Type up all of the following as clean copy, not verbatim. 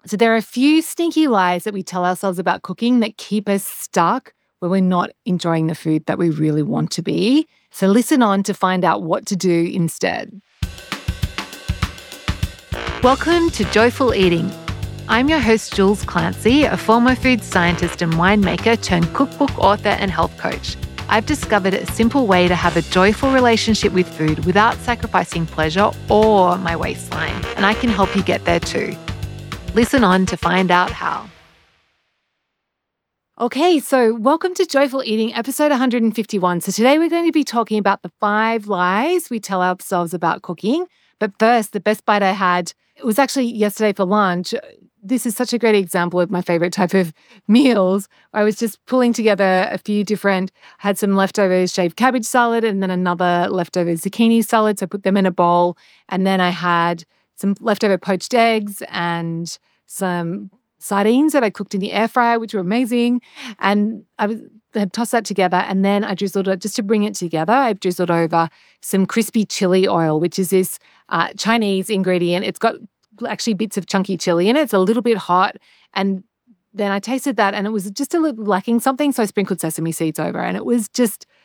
So there are a few sneaky lies that we tell ourselves about cooking that keep us stuck when we're not enjoying the food that we really want to be. So listen on to find out what to do instead. Welcome to Joyful Eating. I'm your host, Jules Clancy, a former food scientist and winemaker turned cookbook author and health coach. I've discovered a simple way to have a joyful relationship with food without sacrificing pleasure or my waistline, and I can help you get there too. Listen on to find out how. Okay, so welcome to Joyful Eating, episode 151. So today we're going to be talking about the 5 lies we tell ourselves about cooking. But first, the best bite I had, it was actually yesterday for lunch. This is such a great example of my favorite type of meals. I was just pulling together a few different, had some leftover shaved cabbage salad and then another leftover zucchini salad. So I put them in a bowl. And then I had some leftover poached eggs and some sardines that I cooked in the air fryer, which were amazing. And I had tossed that together. And then I drizzled it, just to bring it together, I drizzled over some crispy chili oil, which is this Chinese ingredient. It's got actually bits of chunky chili in it. It's a little bit hot. And then I tasted that and it was just a little lacking something. So I sprinkled sesame seeds over and it was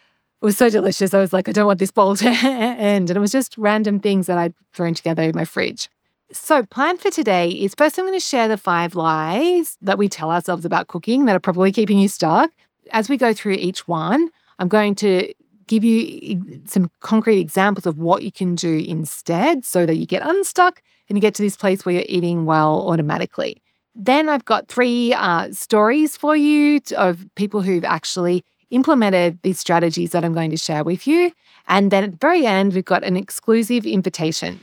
so delicious. I was like, I don't want this bowl to end. And it was just random things that I'd thrown together in my fridge. So plan for today is first I'm going to share the 5 lies that we tell ourselves about cooking that are probably keeping you stuck. As we go through each one, I'm going to give you some concrete examples of what you can do instead so that you get unstuck and you get to this place where you're eating well automatically. Then I've got 3 stories for you of people who've actually implemented these strategies that I'm going to share with you. And then at the very end, we've got an exclusive invitation.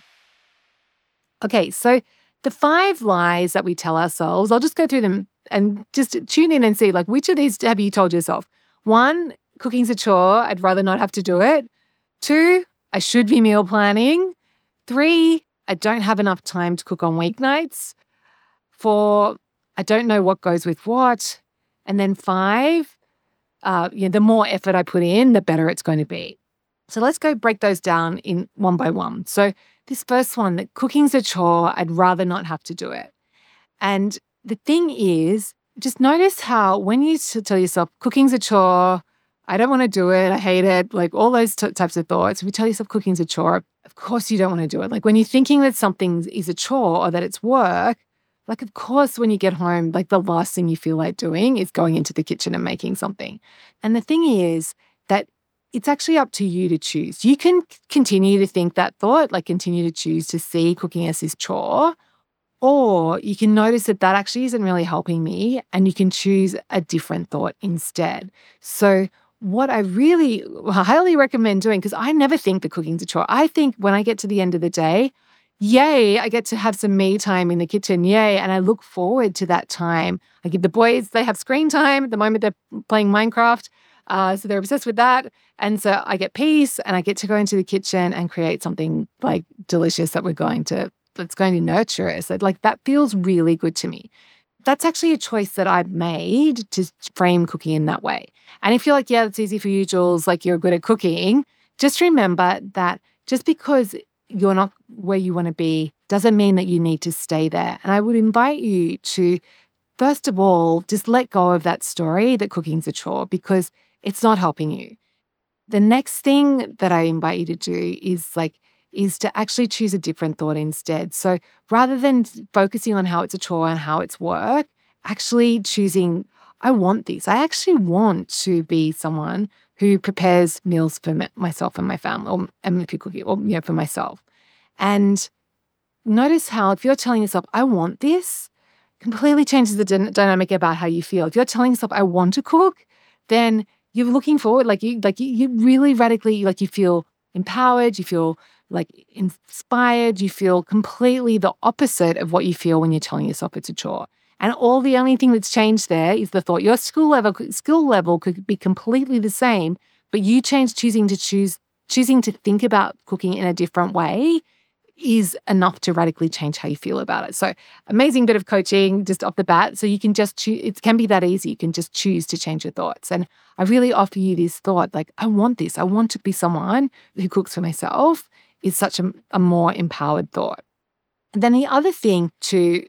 Okay, so the 5 lies that we tell ourselves, I'll just go through them and just tune in and see, like, which of these have you told yourself? 1, cooking's a chore. I'd rather not have to do it. 2, I should be meal planning. 3, I don't have enough time to cook on weeknights. 4, I don't know what goes with what. And then 5, the more effort I put in, the better it's going to be. So let's go break those down in one by one. So this first one, that cooking's a chore, I'd rather not have to do it. And the thing is, just notice how when you tell yourself, cooking's a chore, I don't want to do it, I hate it, like all those types of thoughts, if you tell yourself cooking's a chore, of course you don't want to do it. Like when you're thinking that something is a chore or that it's work, like of course when you get home, like the last thing you feel like doing is going into the kitchen and making something. And the thing is that it's actually up to you to choose. You can continue to think that thought, like continue to choose to see cooking as this chore, or you can notice that that actually isn't really helping me and you can choose a different thought instead. So what I really highly recommend doing, because I never think the cooking's a chore. I think when I get to the end of the day, yay, I get to have some me time in the kitchen, yay, and I look forward to that time. I give the boys, they have screen time. At the moment they're playing Minecraft. So they're obsessed with that. And so I get peace and I get to go into the kitchen and create something like delicious that's going to nurture us. Like that feels really good to me. That's actually a choice that I've made to frame cooking in that way. And if you're like, yeah, it's easy for you, Jules, like you're good at cooking, just remember that just because you're not where you want to be doesn't mean that you need to stay there. And I would invite you to, first of all, just let go of that story that cooking's a chore because it's not helping you. The next thing that I invite you to do is to actually choose a different thought instead. So rather than focusing on how it's a chore and how it's work, actually choosing, I want this. I actually want to be someone who prepares meals for myself and my family, and if you cook it, or for myself. And notice how if you're telling yourself, I want this, completely changes the dynamic about how you feel. If you're telling yourself, I want to cook, then you're looking forward, you really radically, you feel empowered, you feel like inspired, you feel completely the opposite of what you feel when you're telling yourself it's a chore. And the only thing that's changed there is the thought. Your skill level could be completely the same, but you choosing to think about cooking in a different way is enough to radically change how you feel about it. So amazing bit of coaching just off the bat. So you can just choose, it can be that easy. You can just choose to change your thoughts. And I really offer you this thought, like, I want this. I want to be someone who cooks for myself is such a more empowered thought. And then the other thing to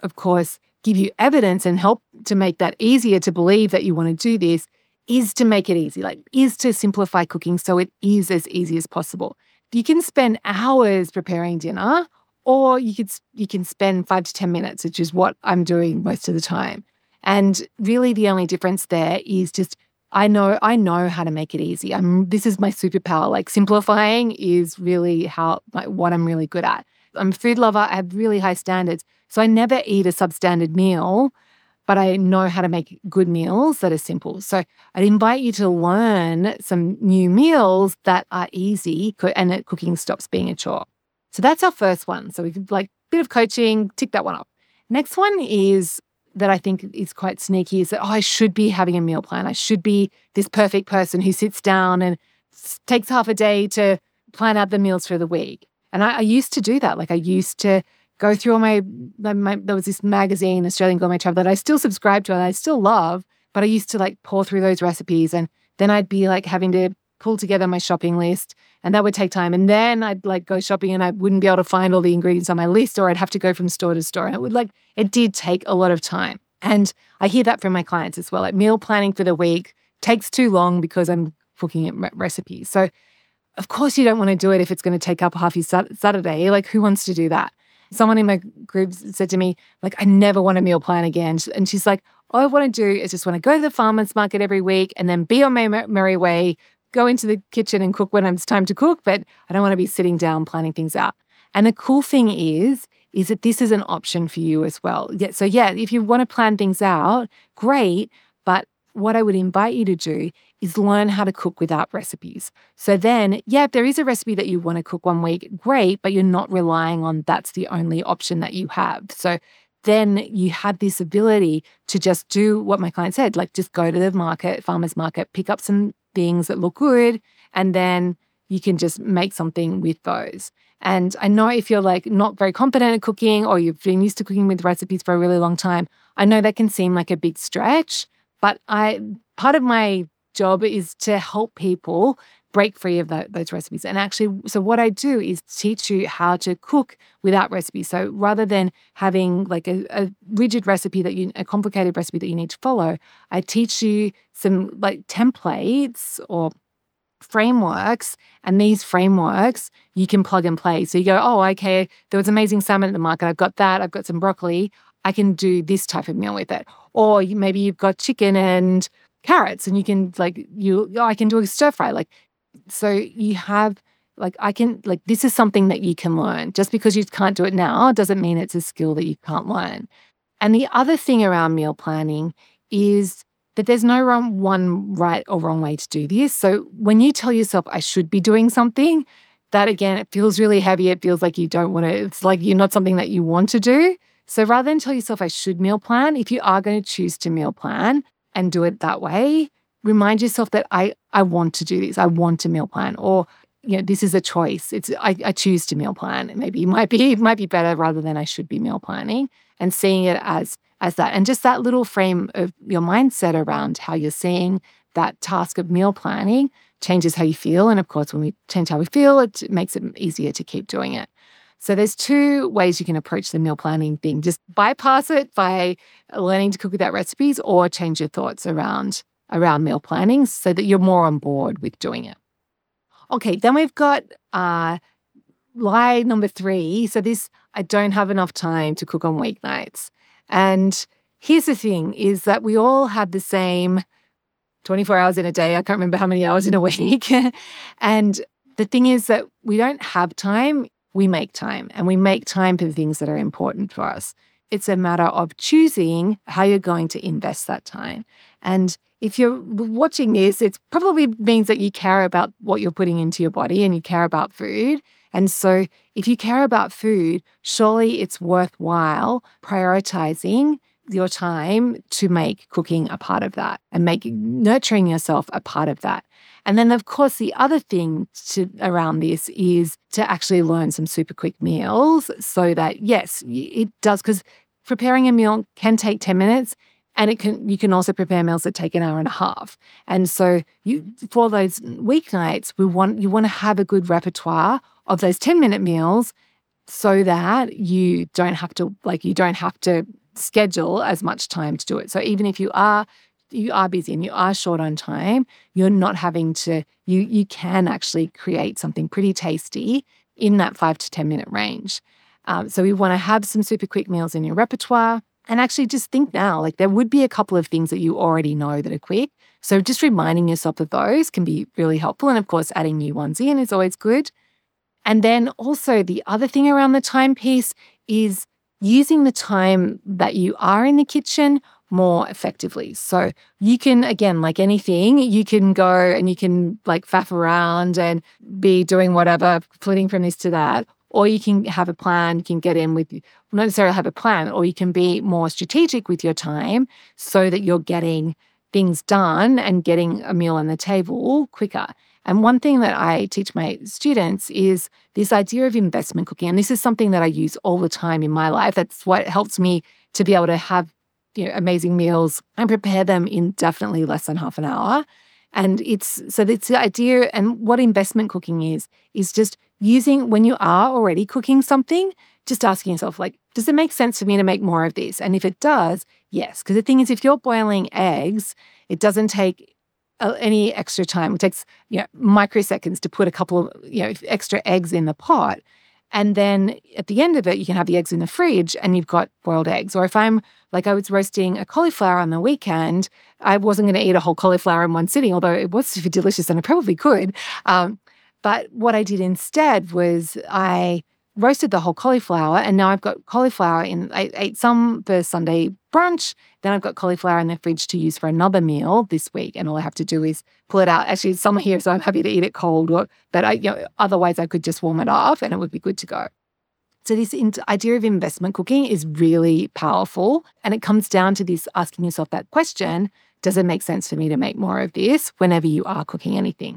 of course, give you evidence and help to make that easier to believe that you want to do this is to make it easy, is to simplify cooking so it is as easy as possible. You can spend hours preparing dinner, or you can spend 5 to 10 minutes, which is what I'm doing most of the time. And really the only difference there is just I know how to make it easy. This is my superpower. Simplifying is really what I'm really good at. I'm a food lover. I have really high standards. So I never eat a substandard meal, but I know how to make good meals that are simple. So I'd invite you to learn some new meals that are easy and that cooking stops being a chore. So that's our first one. So we could bit of coaching, tick that one off. Next one is that I think is quite sneaky is that, I should be having a meal plan. I should be this perfect person who sits down and takes half a day to plan out the meals for the week. And I used to do that. I used to go through all my there was this magazine, Australian Gourmet Travel, that I still subscribe to and I still love, but I used to pour through those recipes, and then I'd be having to pull together my shopping list, and that would take time. And then I'd go shopping and I wouldn't be able to find all the ingredients on my list, or I'd have to go from store to store. And it did take a lot of time. And I hear that from my clients as well. Meal planning for the week takes too long because I'm looking at recipes. So of course you don't want to do it if it's going to take up half your Saturday. Who wants to do that? Someone in my group said to me, I never want a meal plan again. And she's like, all I want to do is just want to go to the farmer's market every week and then be on my merry way, go into the kitchen and cook when it's time to cook, but I don't want to be sitting down planning things out. And the cool thing is that this is an option for you as well. So if you want to plan things out, great. But what I would invite you to do is learn how to cook without recipes. So then, if there is a recipe that you want to cook one week, great, but you're not relying on that's the only option that you have. So then you have this ability to just do what my client said, just go to the market, farmer's market, pick up some things that look good, and then you can just make something with those. And I know if you're not very competent at cooking, or you've been used to cooking with recipes for a really long time, I know that can seem like a big stretch, but part of my job is to help people break free of those recipes. And actually, so what I do is teach you how to cook without recipes. So rather than having a rigid recipe a complicated recipe that you need to follow, I teach you some templates or frameworks, and these frameworks you can plug and play. So you go, oh, okay, there was amazing salmon at the market. I've got that. I've got some broccoli. I can do this type of meal with it. Or maybe you've got chicken and carrots, and you can I can do a stir fry. So you have this is something that you can learn. Just because you can't do it now doesn't mean it's a skill that you can't learn. And the other thing around meal planning is that there's no one right or wrong way to do this. So when you tell yourself, I should be doing something, that again, it feels really heavy. It feels like you don't want to, it's you're not something that you want to do. So rather than tell yourself, I should meal plan, if you are going to choose to meal plan and do it that way, remind yourself that I want to do this. I want to meal plan, or this is a choice. I choose to meal plan. Maybe it might be better rather than I should be meal planning, and seeing it as that. And just that little frame of your mindset around how you're seeing that task of meal planning changes how you feel. And of course, when we change how we feel, it makes it easier to keep doing it. So there's two ways you can approach the meal planning thing. Just bypass it by learning to cook without recipes, or change your thoughts around meal planning so that you're more on board with doing it. Okay, then we've got lie number 3. So this, I don't have enough time to cook on weeknights. And here's the thing, is that we all have the same 24 hours in a day. I can't remember how many hours in a week. And the thing is that we don't have time. We make time, and we make time for the things that are important for us. It's a matter of choosing how you're going to invest that time. And if you're watching this, it probably means that you care about what you're putting into your body and you care about food. And so if you care about food, surely it's worthwhile prioritizing your time to make cooking a part of that and nurturing yourself a part of that. And then, of course, the other thing around this is to actually learn some super quick meals, so that, yes, it does, because preparing a meal can take 10 minutes, and you can also prepare meals that take an hour and a half. And so for those weeknights, you want to have a good repertoire of those 10-minute meals, so that you don't have to schedule as much time to do it. So even if you are busy and you are short on time, you're not having to, you can actually create something pretty tasty in that 5 to 10 minute range. So we want to have some super quick meals in your repertoire. And actually just think now, like there would be a couple of things that you already know that are quick. So just reminding yourself of those can be really helpful. And of course, adding new ones in is always good. And then also the other thing around the time piece is using the time that you are in the kitchen more effectively. So you can, again, like anything, you can go and you can like faff around and be doing whatever, flitting from this to that. Or you can have a plan, you can get in with, not necessarily have a plan, or you can be more strategic with your time so that you're getting things done and getting a meal on the table quicker. And one thing that I teach my students is this idea of investment cooking. And this is something that I use all the time in my life. That's what helps me to be able to have amazing meals and prepare them in definitely less than half an hour. And it's the idea, and what investment cooking is just using, when you are already cooking something, just asking yourself, like, does it make sense for me to make more of this? And if it does, yes. Because the thing is, if you're boiling eggs, it doesn't take any extra time. It takes microseconds to put a couple of extra eggs in the pot. And then at the end of it, you can have the eggs in the fridge and you've got boiled eggs. Or if I was roasting a cauliflower on the weekend, I wasn't going to eat a whole cauliflower in one sitting, although it was super delicious and I probably could. But what I did instead was I roasted the whole cauliflower, and now I've got cauliflower I ate some for Sunday brunch, then I've got cauliflower in the fridge to use for another meal this week, and all I have to do is pull it out. Actually, it's summer here, so I'm happy to eat it cold, but otherwise I could just warm it off and it would be good to go. So this idea of investment cooking is really powerful, and it comes down to this, asking yourself that question, does it make sense for me to make more of this whenever you are cooking anything?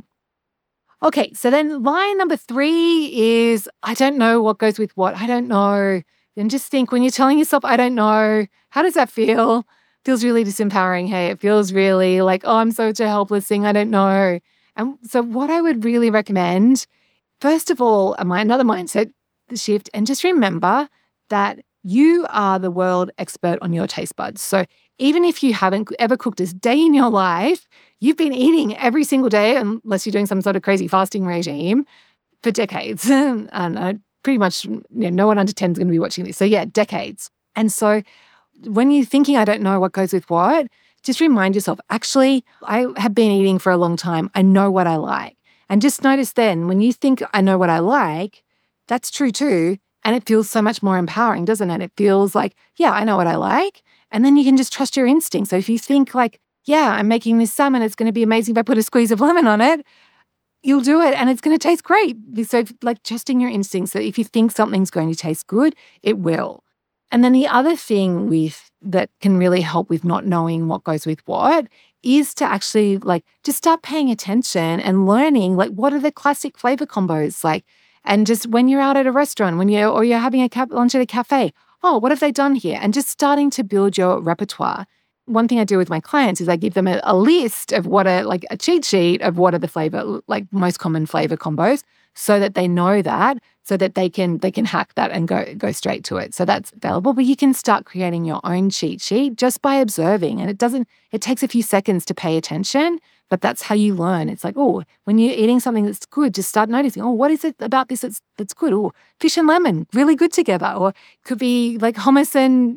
Okay, so then line number 3 is, I don't know what goes with what. I don't know. Then just think, when you're telling yourself, I don't know, how does that feel? Feels really disempowering. Hey, it feels really like, oh, I'm such a helpless thing. I don't know. And so what I would really recommend, first of all, another mindset shift, and just remember that you are the world expert on your taste buds. So even if you haven't ever cooked a day in your life, you've been eating every single day, unless you're doing some sort of crazy fasting regime, for decades. And pretty much no one under 10 is going to be watching this. So yeah, decades. And so when you're thinking, I don't know what goes with what, just remind yourself, actually, I have been eating for a long time. I know what I like. And just notice then, when you think, I know what I like, that's true too. And it feels so much more empowering, doesn't it? It feels like, yeah, I know what I like. And then you can just trust your instinct. So if you think like, yeah, I'm making this salmon, it's going to be amazing if I put a squeeze of lemon on it, you'll do it and it's going to taste great. So like trusting your instincts, that if you think something's going to taste good, it will. And then the other thing that can really help with not knowing what goes with what is to actually just start paying attention and learning, what are the classic flavor combos like? And just when you're out at a restaurant, or you're having a lunch at a cafe, oh, what have they done here? And just starting to build your repertoire. One thing I do with my clients is I give them a list of a cheat sheet of what are the flavor, most common flavor combos, so that they know that, so that they can hack that and go straight to it. So that's available. But you can start creating your own cheat sheet just by observing. And it takes a few seconds to pay attention, but that's how you learn. It's like, oh, when you're eating something that's good, just start noticing, oh, what is it about this that's good? Oh, fish and lemon, really good together. Or it could be hummus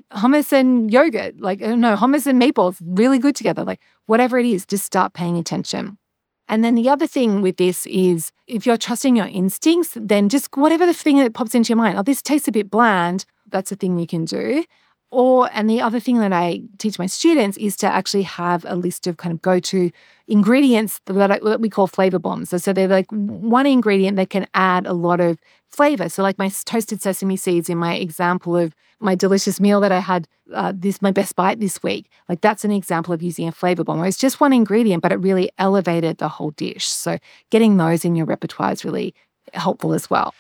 and yogurt, hummus and meatballs, really good together. Whatever it is, just start paying attention. And then the other thing with this is, if you're trusting your instincts, then just whatever the thing that pops into your mind, oh, this tastes a bit bland, that's a thing you can do. And the other thing that I teach my students is to actually have a list of kind of go-to ingredients that we call flavor bombs. So they're one ingredient that can add a lot of flavor. So my toasted sesame seeds in my example of my delicious meal that I had, my best bite this week, that's an example of using a flavor bomb. It's just one ingredient, but it really elevated the whole dish. So getting those in your repertoire is really helpful as well.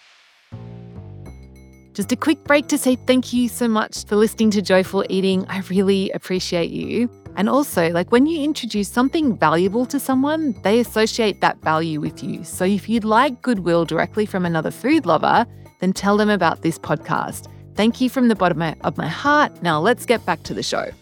Just a quick break to say thank you so much for listening to Joyful Eating. I really appreciate you. And also, when you introduce something valuable to someone, they associate that value with you. So if you'd like goodwill directly from another food lover, then tell them about this podcast. Thank you from the bottom of my heart. Now let's get back to the show.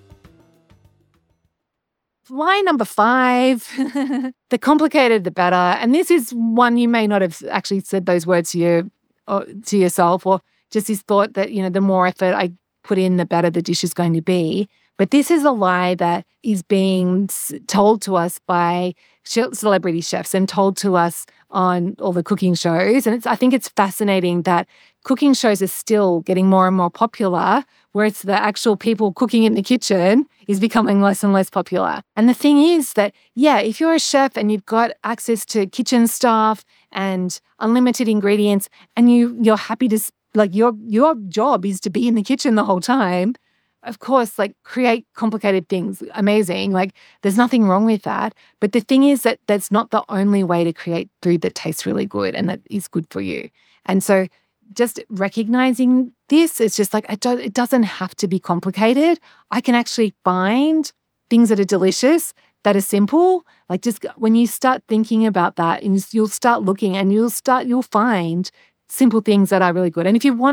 Lie number 5, the complicated, the better. And this is one you may not have actually said those words to yourself, or just this thought that, the more effort I put in, the better the dish is going to be. But this is a lie that is being told to us by celebrity chefs and told to us on all the cooking shows. And I think it's fascinating that cooking shows are still getting more and more popular, whereas the actual people cooking in the kitchen is becoming less and less popular. And the thing is that, if you're a chef and you've got access to kitchen staff and unlimited ingredients, and you're happy to, your job is to be in the kitchen the whole time, of course, create complicated things. Amazing. There's nothing wrong with that. But the thing is that that's not the only way to create food that tastes really good and that is good for you. And so just recognizing this, it's just it doesn't have to be complicated. I can actually find things that are delicious, that are simple. Just when you start thinking about that, and you'll start looking, and you'll find simple things that are really good. And if you want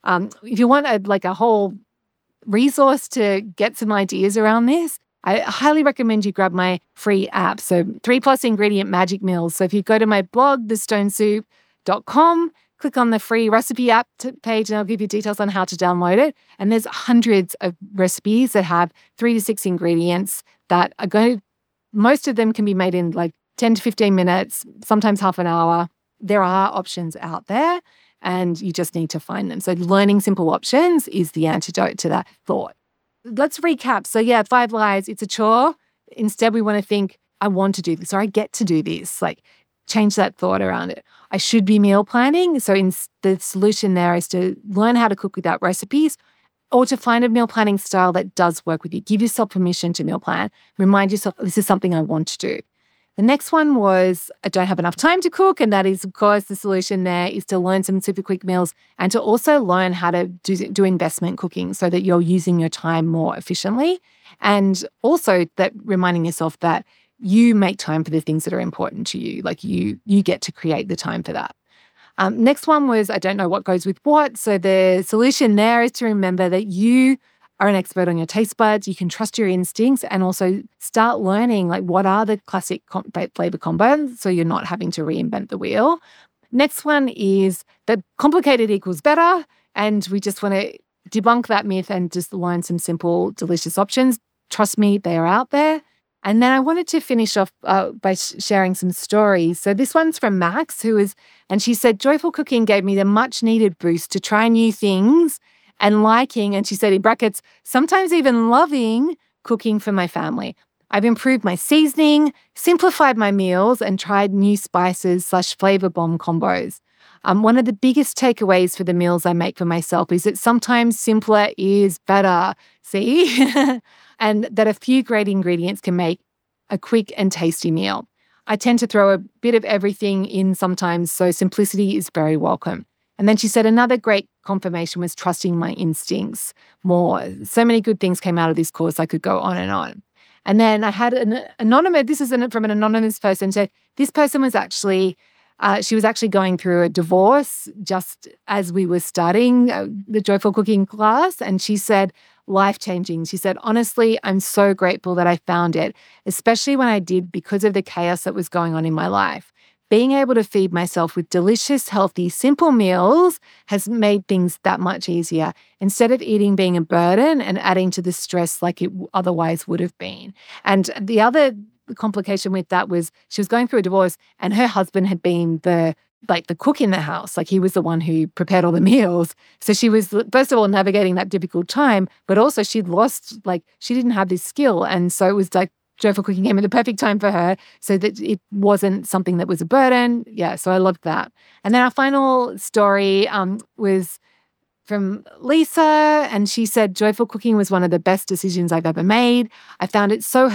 a whole resource to get some ideas around this, I highly recommend you grab my free app. So 3+ ingredient magic meals. So if you go to my blog, thestonesoup.com, click on the free recipe app page, and I'll give you details on how to download it. And there's hundreds of recipes that have 3 to 6 ingredients that most of them can be made in 10 to 15 minutes, sometimes half an hour. There are options out there, and you just need to find them. So learning simple options is the antidote to that thought. Let's recap. So 5 lies, it's a chore. Instead, we want to think, I want to do this, or I get to do this. Change that thought around it. I should be meal planning. So the solution there is to learn how to cook without recipes, or to find a meal planning style that does work with you. Give yourself permission to meal plan. Remind yourself, this is something I want to do. The next one was, I don't have enough time to cook. And that is, of course, the solution there is to learn some super quick meals and to also learn how to do investment cooking so that you're using your time more efficiently. And also that reminding yourself that you make time for the things that are important to you. You get to create the time for that. Next one was, I don't know what goes with what. So the solution there is to remember that you are an expert on your taste buds. You can trust your instincts and also start learning what are the classic flavor combos so you're not having to reinvent the wheel. Next one is that complicated equals better. And we just want to debunk that myth and just learn some simple, delicious options. Trust me, they are out there. And then I wanted to finish off by sharing some stories. So this one's from Max, and she said, joyful cooking gave me the much needed boost to try new things and liking, and she said in brackets, sometimes even loving cooking for my family. I've improved my seasoning, simplified my meals, and tried new spices / flavor bomb combos. One of the biggest takeaways for the meals I make for myself is that sometimes simpler is better. See? And that a few great ingredients can make a quick and tasty meal. I tend to throw a bit of everything in sometimes, so simplicity is very welcome. And then she said another great confirmation was trusting my instincts more. So many good things came out of this course. I could go on and on. And then I had an anonymous, this is from an anonymous person, said this person was actually, she was actually going through a divorce just as we were starting the Joyful Cooking class. And she said, life-changing. She said, honestly, I'm so grateful that I found it, especially when I did because of the chaos that was going on in my life. Being able to feed myself with delicious, healthy, simple meals has made things that much easier, instead of eating being a burden and adding to the stress like it otherwise would have been. And the other complication with that was she was going through a divorce and her husband had been the cook in the house. He was the one who prepared all the meals. So she was, first of all, navigating that difficult time, but also she'd lost, she didn't have this skill. And so it was Joyful Cooking came at the perfect time for her so that it wasn't something that was a burden. Yeah, so I loved that. And then our final story was from Lisa, and she said, Joyful Cooking was one of the best decisions I've ever made. I found it so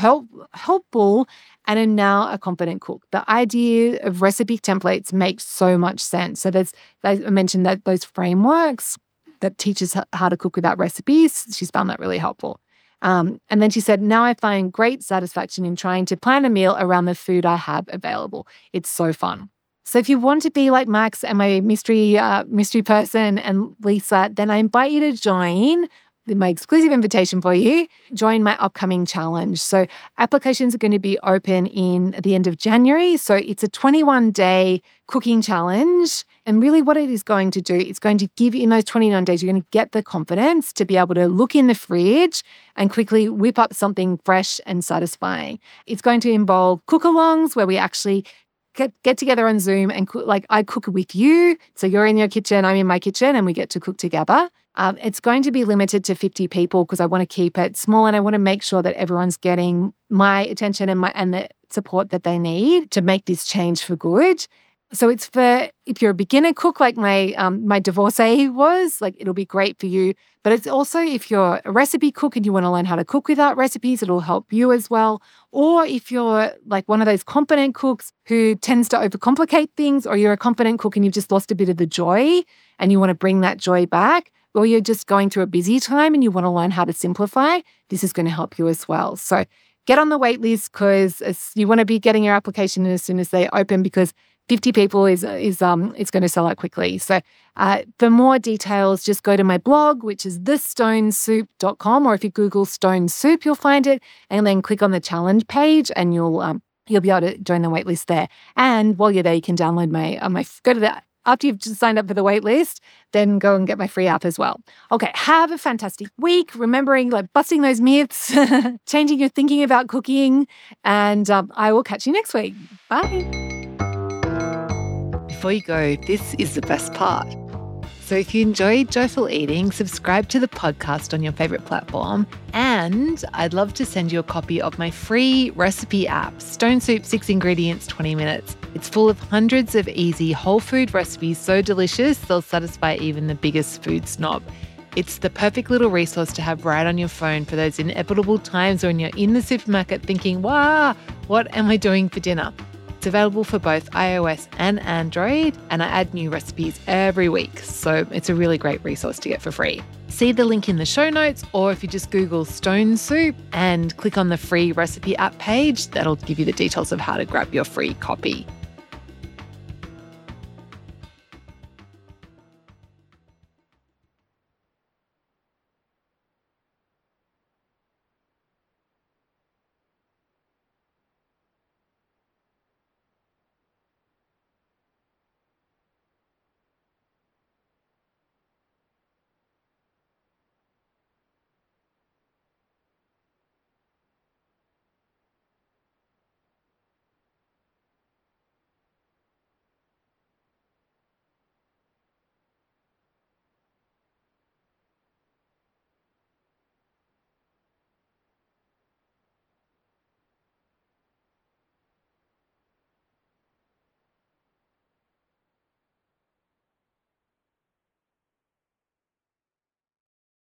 helpful and am now a confident cook. The idea of recipe templates makes so much sense. So I mentioned that those frameworks that teaches how to cook without recipes, she's found that really helpful. And then she said, now I find great satisfaction in trying to plan a meal around the food I have available. It's so fun. So if you want to be like Max and my mystery person and Lisa, then I invite you to join my exclusive invitation for you, join my upcoming challenge. So applications are going to be open in the end of January. So it's a 21-day cooking challenge. And really what it is going to do, it's going to give you, in those 29 days, you're going to get the confidence to be able to look in the fridge and quickly whip up something fresh and satisfying. It's going to involve cook-alongs where we actually get together on Zoom and cook, like I cook with you. So you're in your kitchen, I'm in my kitchen, and we get to cook together. It's going to be limited to 50 people because I want to keep it small and I want to make sure that everyone's getting my attention and the support that they need to make this change for good. So it's for, if you're a beginner cook like my divorcee was, like it'll be great for you. But it's also if you're a recipe cook and you want to learn how to cook without recipes, it'll help you as well. Or if you're like one of those confident cooks who tends to overcomplicate things, or you're a confident cook and you've just lost a bit of the joy and you want to bring that joy back, or you're just going through a busy time and you want to learn how to simplify, this is going to help you as well. So get on the wait list because you want to be getting your application in as soon as they open, because 50 people is going to sell out quickly. So for more details, just go to my blog, which is thestonesoup.com, or if you Google Stone Soup, you'll find it, and then click on the challenge page and you'll be able to join the wait list there. And while you're there, you can download after you've just signed up for the wait list, then go and get my free app as well. Okay, have a fantastic week, remembering, like, busting those myths, changing your thinking about cooking, and I will catch you next week. Bye. Before you go, this is the best part. So if you enjoyed Joyful Eating, subscribe to the podcast on your favorite platform. And I'd love to send you a copy of my free recipe app, Stone Soup 6 Ingredients, 20 Minutes. It's full of hundreds of easy whole food recipes so delicious they'll satisfy even the biggest food snob. It's the perfect little resource to have right on your phone for those inevitable times when you're in the supermarket thinking, wow, what am I doing for dinner? It's available for both iOS and Android, and I add new recipes every week, so it's a really great resource to get for free. See the link in the show notes, or if you just Google Stone Soup and click on the free recipe app page, that'll give you the details of how to grab your free copy.